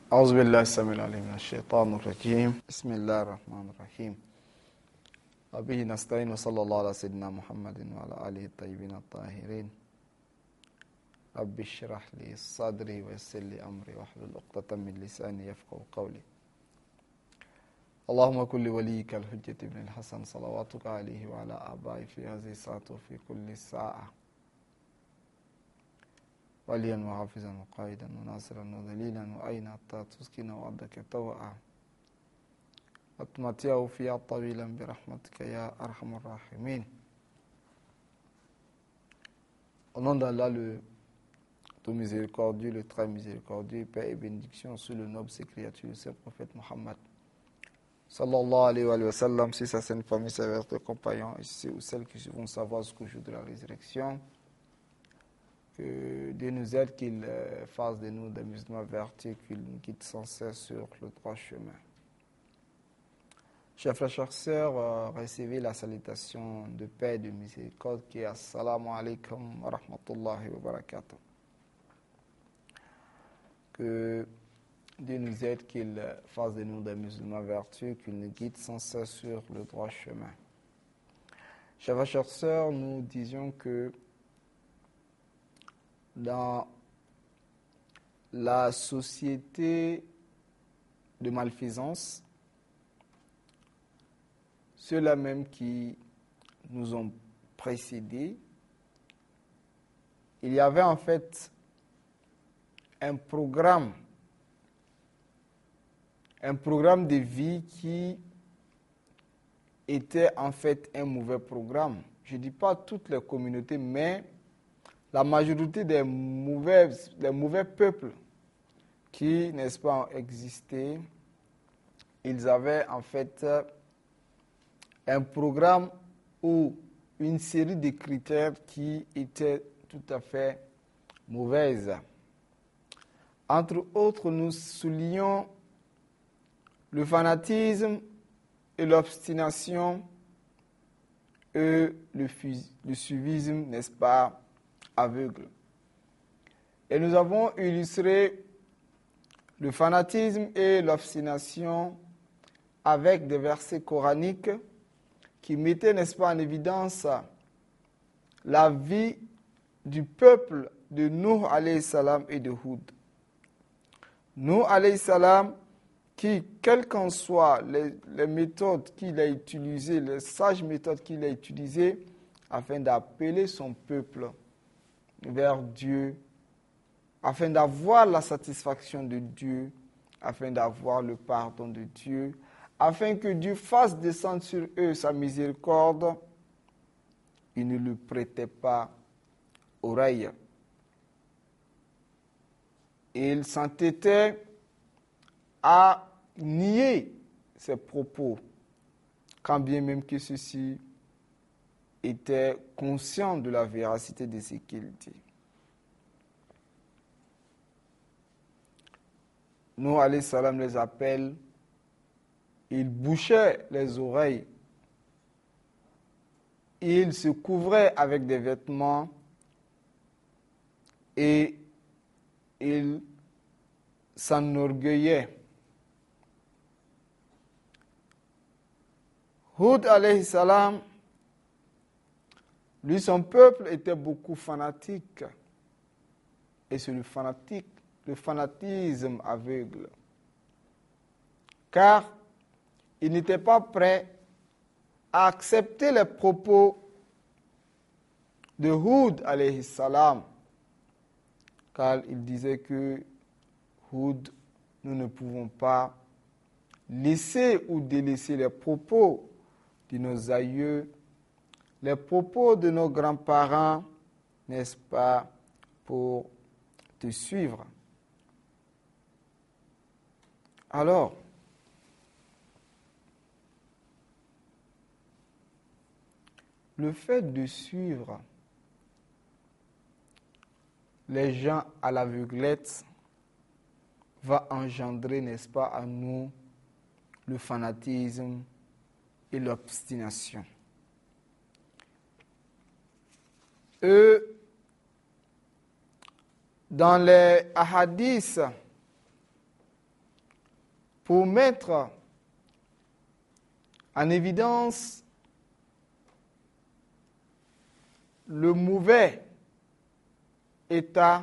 أعوذ بالله السميع العليم من الشيطان الرجيم بسم الله الرحمن الرحيم وبه نستعين وصلى الله على سيدنا محمد وعلى آله الطيبين الطاهرين رب اشرح لي صدري ويسر لي أمري واحلل عقدة من لساني يفقهوا قولي اللهم كن لوليك الحجة ابن الحسن صلواتك عليه وعلى آبائه في هذه الساعة وفي كل ساعة وليا وحافظا وقائدا وناصرا وذليلا وأين حتى تسكن وعدك طوعا وتمتعه فيها طويلا برحمتك يا أرحم الراحمين. Au nom d'Allah, le tout miséricordieux, le très miséricordieux, paix et bénédiction sur le noble ses créatures, le saint prophète Mohammed sallallahu alayhi wa sallam, c'est sa sainte famille, ses vertes compagnons, et ceux ou celles qui vont savoir jusqu'au jour de la résurrection. Que Dieu nous aide, qu'il fasse de nous des musulmans vertus, qu'il nous guide sans cesse sur le droit chemin. Chers frères, chères sœurs, recevez la salutation de paix et de miséricorde qui est Assalamu alaikum wa rahmatullahi wa barakatuh. Que Dieu nous aide, qu'il fasse de nous des musulmans vertus, qu'il nous guide sans cesse sur le droit chemin. Chers frères, chères sœurs, nous disions que dans la société de malfaisance, ceux-là même qui nous ont précédés, il y avait en fait un programme de vie qui était en fait un mauvais programme. Je ne dis pas toutes les communautés, mais la majorité des mauvais peuples qui, n'est-ce pas, ont existé, ils avaient en fait un programme ou une série de critères qui étaient tout à fait mauvaises. Entre autres, nous soulignons le fanatisme et l'obstination et le suivisme, n'est-ce pas, aveugle. Et nous avons illustré le fanatisme et l'obstination avec des versets coraniques qui mettaient, n'est-ce pas, en évidence la vie du peuple de Nuh alayhi salam et de Hud. Nuh alayhi salam qui, quelles qu'en soient les méthodes qu'il a utilisées, les sages méthodes qu'il a utilisées afin d'appeler son peuple vers Dieu, afin d'avoir la satisfaction de Dieu, afin d'avoir le pardon de Dieu, afin que Dieu fasse descendre sur eux sa miséricorde, ils ne lui prêtaient pas oreille. Ils s'entêtaient à nier ses propos, quand bien même que ceux-ci étaient conscients de la véracité de ce qu'il dit. Nuh alayhi salam les appelle, ils bouchaient les oreilles, ils se couvraient avec des vêtements et ils s'enorgueillaient. Hud alayhi salam, lui, son peuple était beaucoup fanatique. Et c'est le fanatisme aveugle. Car il n'était pas prêt à accepter les propos de Hud alayhi salam. Car il disait que Hud, nous ne pouvons pas laisser ou délaisser les propos de nos aïeux, les propos de nos grands-parents, n'est-ce pas, pour te suivre. Alors, le fait de suivre les gens à l'aveuglette va engendrer, n'est-ce pas, à nous, le fanatisme et l'obstination. Dans les hadiths pour mettre en évidence le mauvais état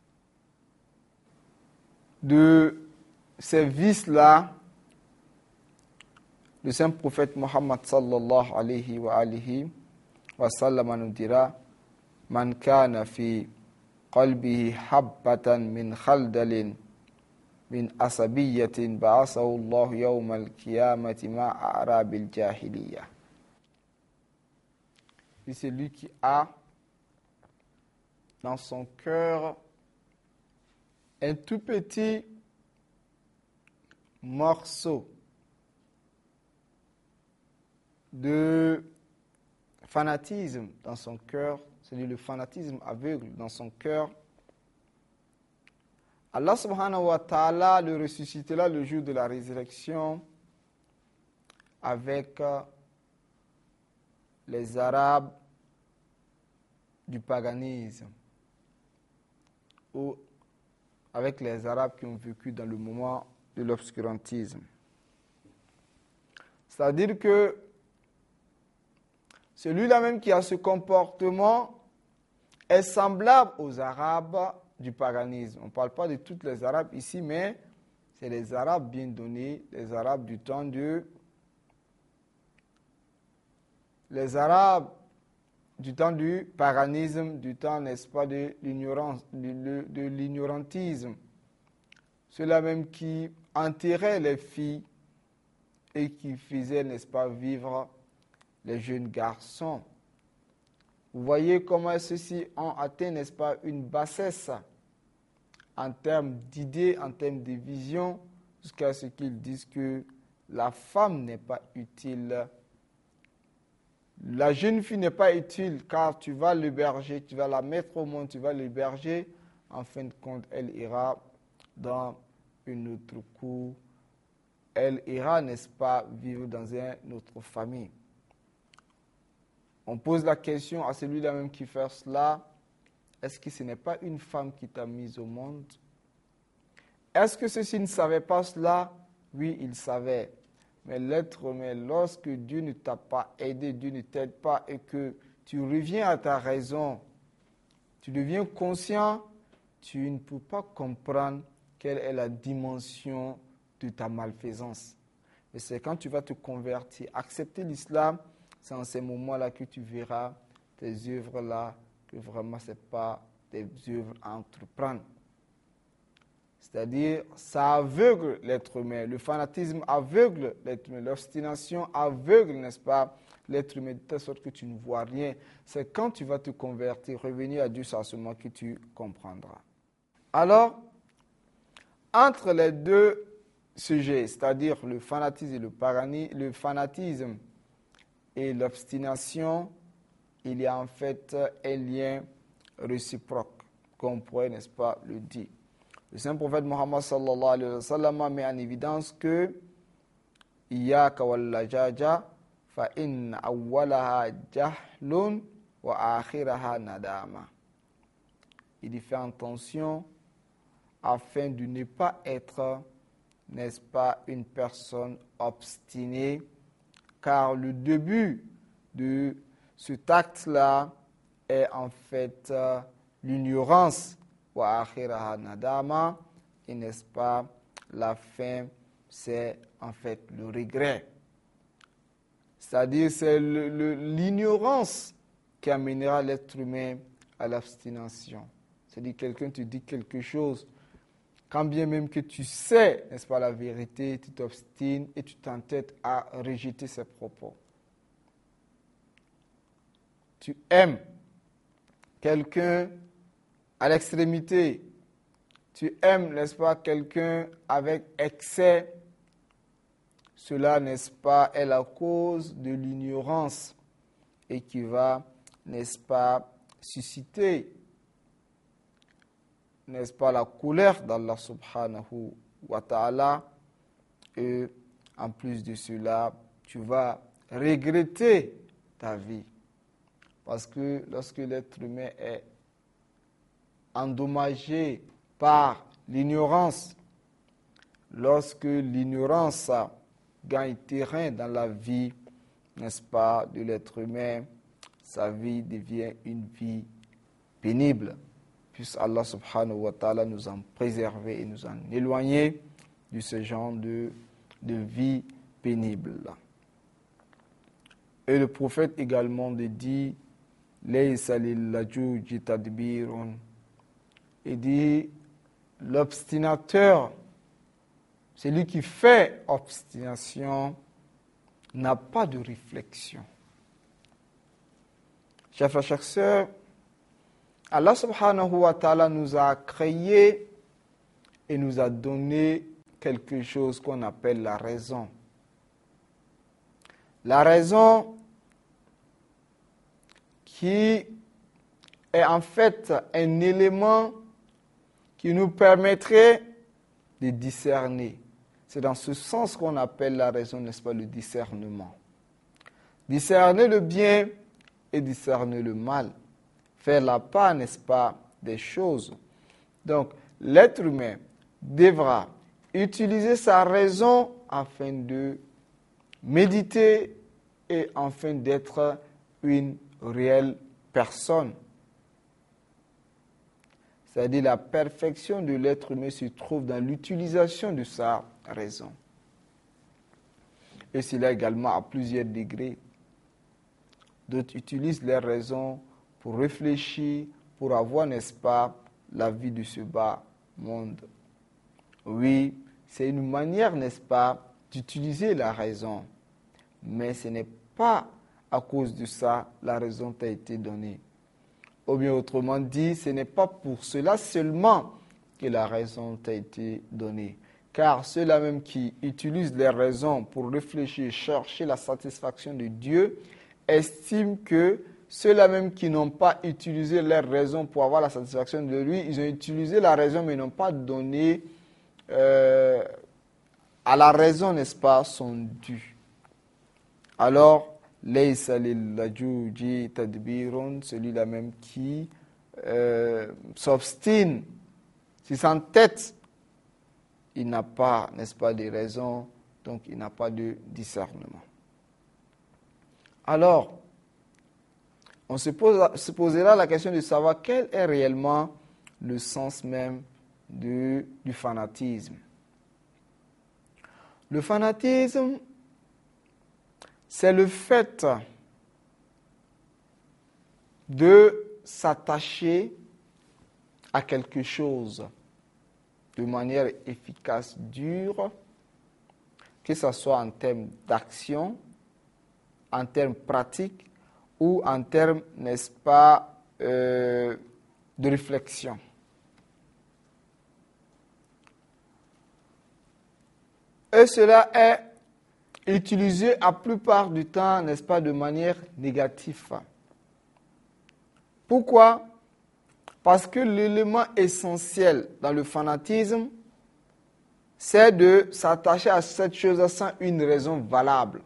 de ces vices-là, le saint prophète Mohammed sallallahu alayhi wa sallam nous dira: Man kana fi qalbihi habbatan min khaldalin min asabiyatin ba'asahu Allah yawm al-qiyamati ma'a arabil jahiliya. C'est celui qui a dans son cœur un tout petit morceau de fanatisme dans son cœur, c'est-à-dire le fanatisme aveugle dans son cœur. Allah subhanahu wa ta'ala le ressuscitera le jour de la résurrection avec les Arabes du paganisme, ou avec les Arabes qui ont vécu dans le moment de l'obscurantisme. C'est-à-dire que celui-là même qui a ce comportement est semblable aux Arabes du paganisme. On ne parle pas de tous les Arabes ici, mais c'est les Arabes bien donnés, les Arabes du temps les Arabes du temps du paganisme, du temps, n'est-ce pas, de l'ignorance, de l'ignorantisme. Ceux-là même qui enterraient les filles et qui faisaient, n'est-ce pas, vivre les jeunes garçons. Vous voyez comment ceux-ci ont atteint, n'est-ce pas, une bassesse en termes d'idées, en termes de vision, jusqu'à ce qu'ils disent que la femme n'est pas utile. La jeune fille n'est pas utile car tu vas l'héberger, tu vas la mettre au monde, tu vas l'héberger. En fin de compte, elle ira dans une autre cour. Elle ira, n'est-ce pas, vivre dans une autre famille. On pose la question à celui-là même qui fait cela: est-ce que ce n'est pas une femme qui t'a mise au monde? Est-ce que ceux-ci ne savaient pas cela? Oui, ils savaient. Mais l'être humain, lorsque Dieu ne t'a pas aidé, Dieu ne t'aide pas et que tu reviens à ta raison, tu deviens conscient, tu ne peux pas comprendre quelle est la dimension de ta malfaisance. Et c'est quand tu vas te convertir, accepter l'islam, c'est en ces moments-là que tu verras tes œuvres-là, que vraiment ce n'est pas des œuvres à entreprendre. C'est-à-dire, ça aveugle l'être humain. Le fanatisme aveugle l'être humain. L'obstination aveugle, n'est-ce pas, l'être humain, de telle sorte que tu ne vois rien. C'est quand tu vas te convertir, revenir à Dieu, c'est à ce moment que tu comprendras. Alors, entre les deux sujets, c'est-à-dire le fanatisme et l'obstination, il y a en fait un lien réciproque, qu'on pourrait, n'est-ce pas, le dire. Le saint prophète Mohammed sallallahu alayhi wa sallam met en évidence que Iyaka wal lajaja fa inna awwalaha jahlun wa akhiraha nadama. Il dit: fais attention afin de ne pas être, n'est-ce pas, une personne obstinée, car le début de cet acte-là est en fait l'ignorance. Wa akhiraha nadama, et n'est-ce pas, la fin, c'est en fait le regret. C'est-à-dire, c'est l'ignorance qui amènera l'être humain à l'abstination. C'est-à-dire, quelqu'un te dit quelque chose, quand bien même que tu sais, n'est-ce pas, la vérité, tu t'obstines et tu t'entêtes à rejeter ses propos. Tu aimes quelqu'un à l'extrémité, tu aimes, n'est-ce pas, quelqu'un avec excès, cela, n'est-ce pas, est la cause de l'ignorance et qui va, n'est-ce pas, susciter, n'est-ce pas, la colère d'Allah subhanahu wa ta'ala. Et en plus de cela, tu vas regretter ta vie. Parce que lorsque l'être humain est endommagé par l'ignorance, lorsque l'ignorance gagne terrain dans la vie, n'est-ce pas, de l'être humain, sa vie devient une vie pénible. Puisse Allah subhanahu wa ta'ala nous en préserver et nous en éloigner de ce genre de vie pénible. Et le prophète également dit Laysa lillajuji tadbirun. Il dit l'obstinateur, celui qui fait obstination, n'a pas de réflexion. Chers frères, chères sœurs, Allah subhanahu wa ta'ala nous a créés et nous a donné quelque chose qu'on appelle la raison. La raison qui est en fait un élément qui nous permettrait de discerner. C'est dans ce sens qu'on appelle la raison, n'est-ce pas, le discernement. Discerner le bien et discerner le mal. Faire la part, n'est-ce pas, des choses. Donc, l'être humain devra utiliser sa raison afin de méditer et afin d'être une réelle personne. C'est-à-dire la perfection de l'être humain se trouve dans l'utilisation de sa raison. Et cela également à plusieurs degrés. D'autres utilisent leur raison pour réfléchir, pour avoir, n'est-ce pas, la vie de ce bas monde. Oui, c'est une manière, n'est-ce pas, d'utiliser la raison. Mais ce n'est pas à cause de ça la raison t'a été donnée. Ou bien autrement dit, ce n'est pas pour cela seulement que la raison t'a été donnée. Car ceux-là même qui utilisent les raisons pour réfléchir, chercher la satisfaction de Dieu, estiment que ceux-là même qui n'ont pas utilisé leurs raisons pour avoir la satisfaction de lui, ils ont utilisé la raison mais n'ont pas donné à la raison, n'est-ce pas, son dû. Alors, Laysa lillajuji tadbirun, celui-là même qui s'obstine, qui s'entête, il n'a pas, n'est-ce pas, de raison, donc il n'a pas de discernement. Alors, on se posera la question de savoir quel est réellement le sens même du fanatisme. Le fanatisme, c'est le fait de s'attacher à quelque chose de manière efficace, dure, que ce soit en termes d'action, en termes pratiques ou en termes, n'est-ce pas, de réflexion. Et cela est utilisé la plupart du temps, n'est-ce pas, de manière négative. Pourquoi ? Parce que l'élément essentiel dans le fanatisme, c'est de s'attacher à cette chose sans une raison valable.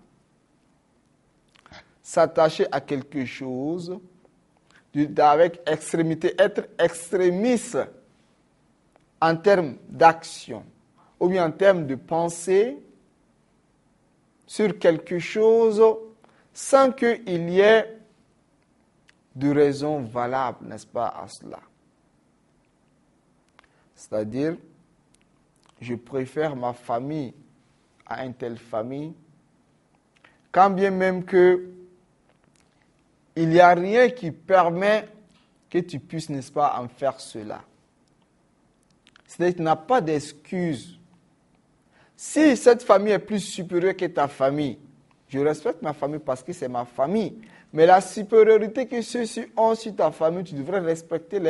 S'attacher à quelque chose avec extrémité, être extrémiste en termes d'action ou bien en termes de pensée sur quelque chose sans qu'il y ait de raison valable, n'est-ce pas, à cela. C'est-à-dire, je préfère ma famille à une telle famille, quand bien même que il n'y a rien qui permet que tu puisses, n'est-ce pas, en faire cela. C'est-à-dire que tu n'as pas d'excuse. Si cette famille est plus supérieure que ta famille, je respecte ma famille parce que c'est ma famille. Mais la supériorité que ceux-ci ont sur ta famille, tu devrais respecter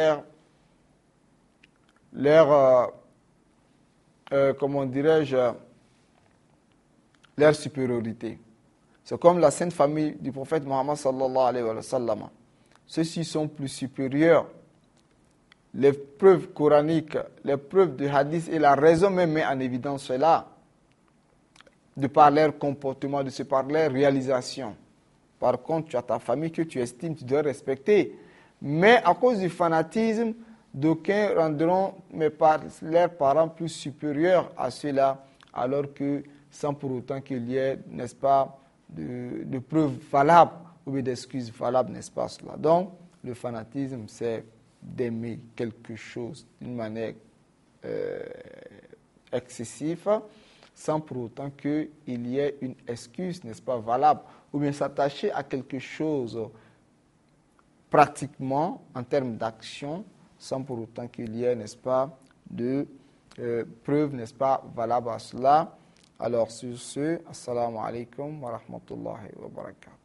comment dirais-je, leur supériorité. C'est comme la sainte famille du prophète Mohammed sallallahu alayhi wa sallam. Ceux-ci sont plus supérieurs. Les preuves coraniques, les preuves de hadith et la raison même met en évidence cela, de par leur comportement, de par leur réalisation. Par contre, tu as ta famille que tu estimes, tu dois respecter. Mais à cause du fanatisme, d'aucuns rendront leurs parents plus supérieurs à ceux-là, alors que sans pour autant qu'il y ait, n'est-ce pas, de preuves valables ou d'excuses valables, n'est-ce pas cela. Donc, le fanatisme, c'est d'aimer quelque chose d'une manière excessive, sans pour autant qu'il y ait une excuse, n'est-ce pas, valable, ou bien s'attacher à quelque chose pratiquement en termes d'action, sans pour autant qu'il y ait, n'est-ce pas, de preuves, n'est-ce pas, valables à cela. Alors sur ce, assalamu alaikum wa rahmatullahi wa barakatuh.